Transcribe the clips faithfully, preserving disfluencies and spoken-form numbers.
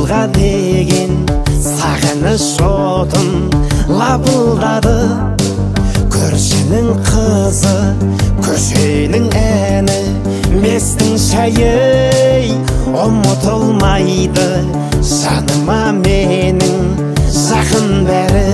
ауылға деген сағыныш отын лапылдады. Көршінің қызы, көшенің әні, бестің шайы ұмытылмайды. Жаныма менің жақын бәрі.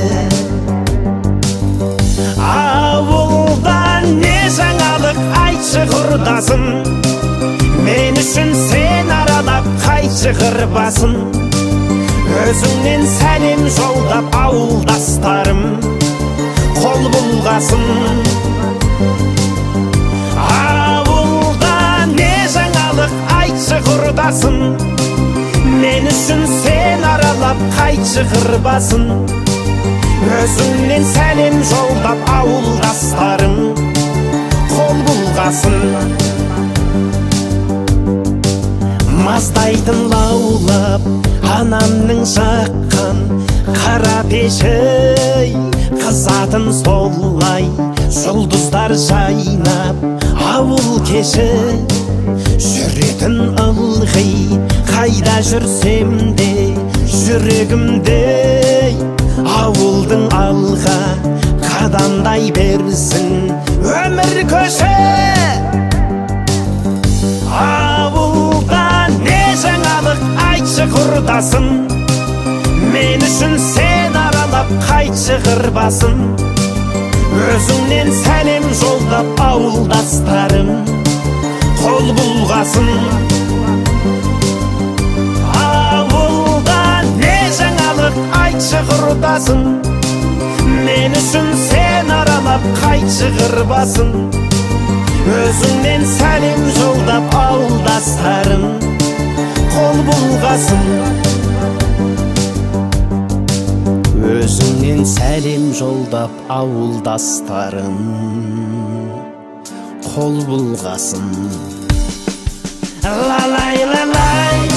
Ауылдан не жаңалық айтшы құрдасым, мен үшін сен аралап қайтшы қырбасым. Өзіңнен сәлем жолдап ауылдастарым, қол бұлғасын. Ауылдан не жаңалық айтшы құрдасым, мен үшін сен аралап қайтшы қырбасым. Өзіңнен сәлем жолдап ауылдастарым, қол бұлғасын. Маздайтын лаулап анамның жаққан қара пеші, қызатын солай жұлдыздар жайнап ауыл кеші. Жүретін ылғи қайда жүрсем де жүрегімде, ауылдың алға қадамдай берсін өмір көші. Ауылдан не жаңалық айтшы құрдасым, мен үшін сен аралап қайтшы қырбасым. Өзіңнен сәлем жолдап ауылдастарым, қол бұлғасын. Ауылдан не жаңалық айтшы құрдасым, мен үшін сен аралап қайтшы қырбасым. Өзіңнен сәлем жолдап ауылдастарым, қол бұлғасын. Өзіңнен сәлем жолдап ауылдастарым, қол бұлғасын. Ла-лай, ла-лай.